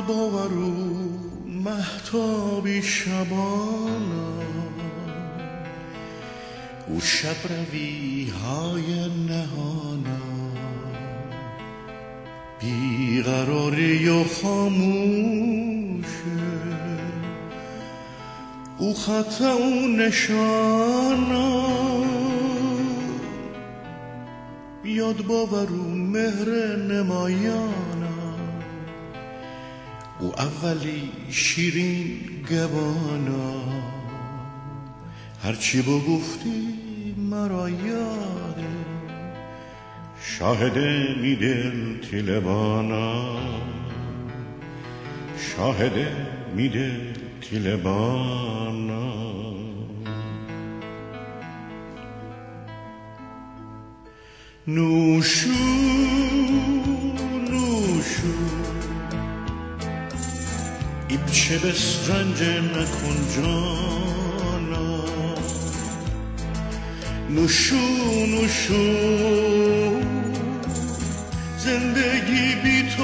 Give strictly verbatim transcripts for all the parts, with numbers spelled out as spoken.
یاد باورو مهتابی شبانا او شب روی های نهانا بیقراری و خاموشه او خط و نشانا یاد باورو مهر نمایانا او اولی شیرین گبانا هرچی بگفتی مرا یاده شاهد میدل تیلبانا شاهد میدل تیلبانا نوشو نوشو ایبچه بسرنج نکن جانا نوشو نوشو زندگی بی تو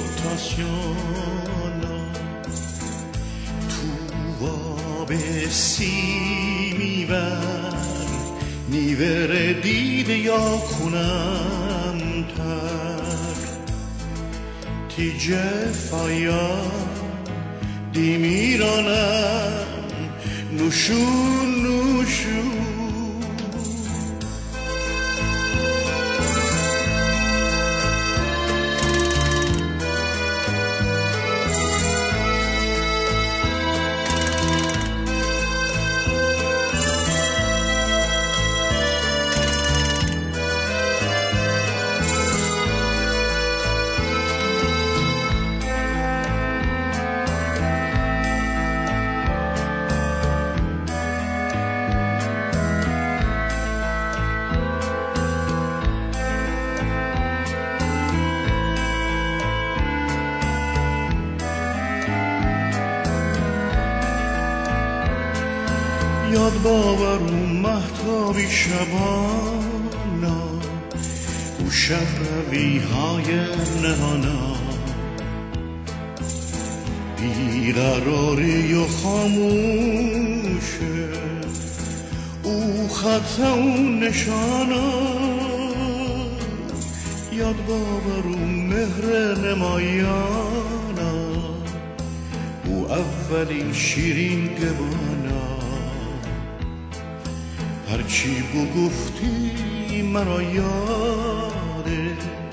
تاسیانا تو آبسی میبر نیور دیده یا کنم تر تیجه فایا دی میرانم نوشو نوشو یاد باورو مهتابی شبانا او شب روی های نهانا بیقراری و خاموشه او خط و نشانا یاد باورو مهر نمایانا او اولین شیرین گبانا هرچی بگفتی مرا یاده